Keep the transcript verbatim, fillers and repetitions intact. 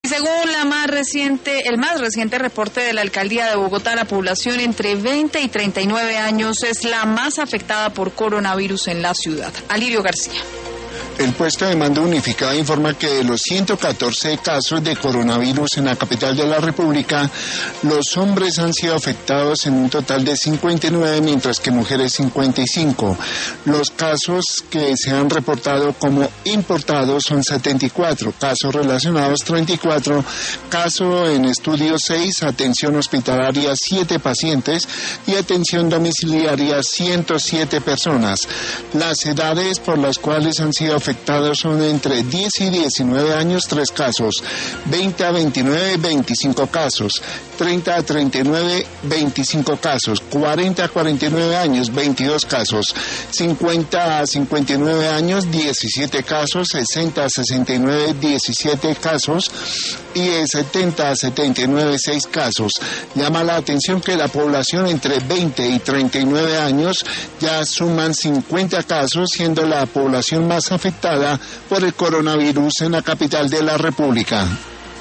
Según la más reciente, el más reciente reporte de la Alcaldía de Bogotá, la población entre veinte y treinta y nueve años es la más afectada por coronavirus en la ciudad. Alirio García. El puesto de mando unificado informa que de los ciento catorce casos de coronavirus en la capital de la República, los hombres han sido afectados en un total de cincuenta y nueve, mientras que mujeres cincuenta y cinco. Los casos que se han reportado como importados son setenta y cuatro, casos relacionados treinta y cuatro, caso en estudio seis, atención hospitalaria siete pacientes y atención domiciliaria ciento siete personas. Las edades por las cuales han sido afectados afectados son entre diez y diecinueve años, tres casos, veinte a veintinueve, veinticinco casos, treinta a treinta y nueve, veinticinco casos, cuarenta a cuarenta y nueve años, veintidós casos, cincuenta a cincuenta y nueve años, diecisiete casos, sesenta a sesenta y nueve, diecisiete casos y de setenta a setenta y nueve, seis casos. Llama la atención que la población entre veinte y treinta y nueve años ya suman cincuenta casos, siendo la población más afectada por el coronavirus en la capital de la República.